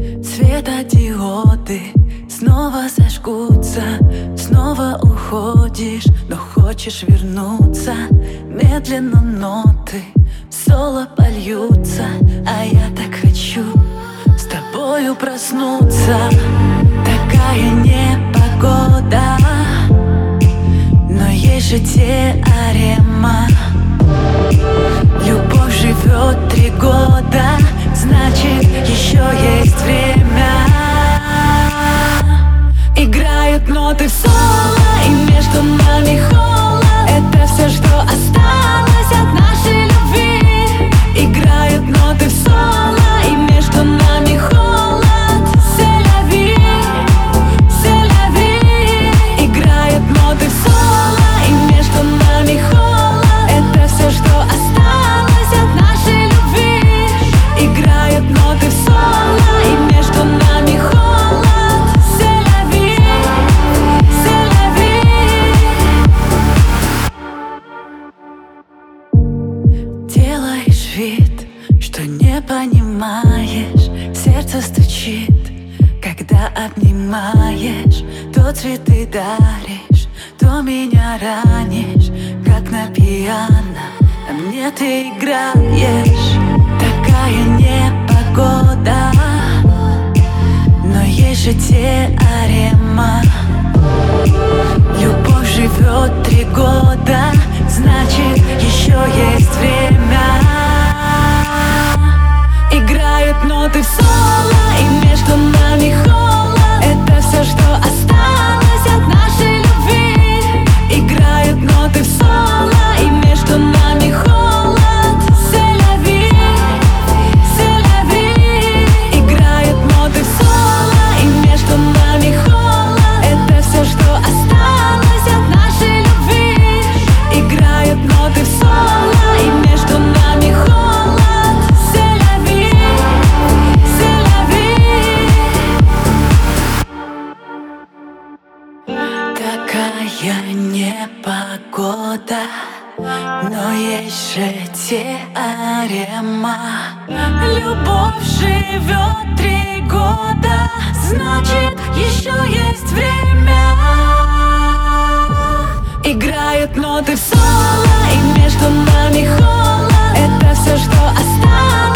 Светодиоды снова зажгутся. Снова уходишь, но хочешь вернуться. Медленно ноты соло польются, а я так хочу с тобою проснуться. Такая непогода, но есть же теорема. Любовь живет 3 года, значит, еще есть время. Играют ноты в соло, и между нами холод. Это все, что осталось от нашей любви. Играют ноты в соло, и между нами холод. C'est la vie, c'est la vie. Играют ноты в соло, и между нами холод. Это все, что осталось от нашей любви. Играют ноты в соло, и между нами холод. C'est la vie, c'est la vie. Делаешь вид, что не понимаешь. Сердце стучит, когда обнимаешь. То цветы даришь, то меня ранишь, как на пиано, а мне ты играешь. Такая непогода, но есть же теорема. Любовь живет 3 года, значит, еще есть время. Играют ноты в соло, и между нами холод. Это все, что осталось от нашей любви. Играют ноты в соло, и между нами холод. C'est la vie, c'est la vie. Играют ноты в соло, и между нами холод. Это все, что осталось от нашей любви. Играют ноты в соло, и между нами холод. C'est la vie, c'est la vie. Такая непогода, но есть же теорема. Любовь живет 3 года, значит, еще есть время. Играют ноты в соло, и между нами холод. Это все, что осталось.